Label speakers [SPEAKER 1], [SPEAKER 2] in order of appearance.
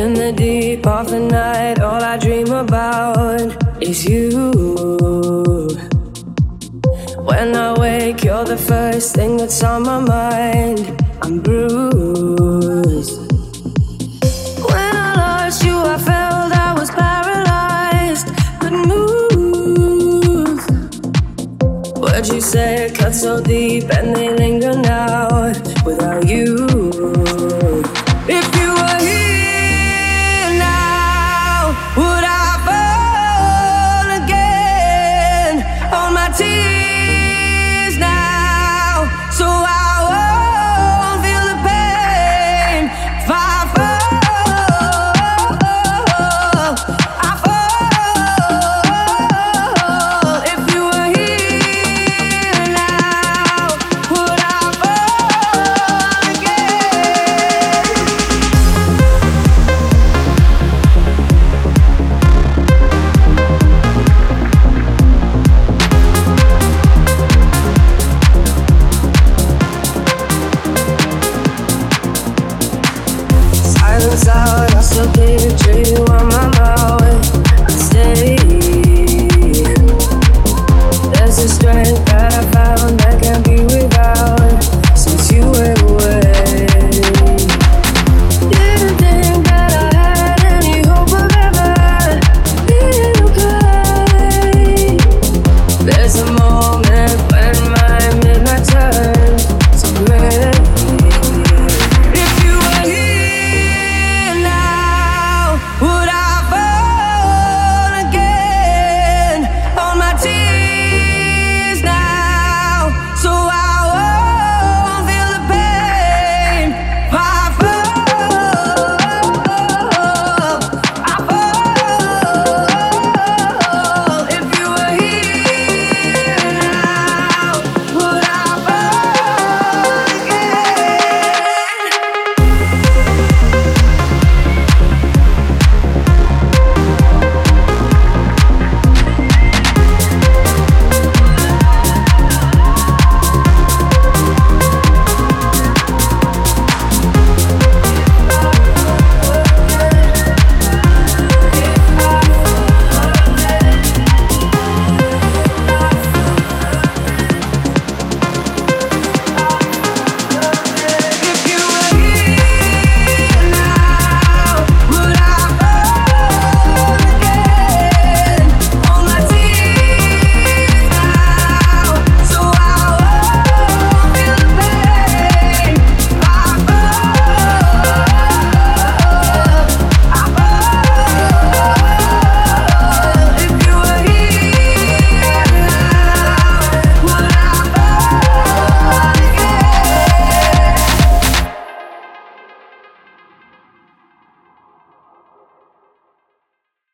[SPEAKER 1] In the deep of the night, all I dream about is you. When I wake, you're the first thing that's on my mind. I'm bruised. When I lost you, I felt I was paralyzed, couldn't move. Words you say cut so deep and they linger now without you. If you were here now, would I fall again on my tears now, so I won't feel the pain? If I fall, I fall. If you were here now, would I fall again? Silence out, I still picture you on my mouth. I stay. There's a strength that I found that can't be with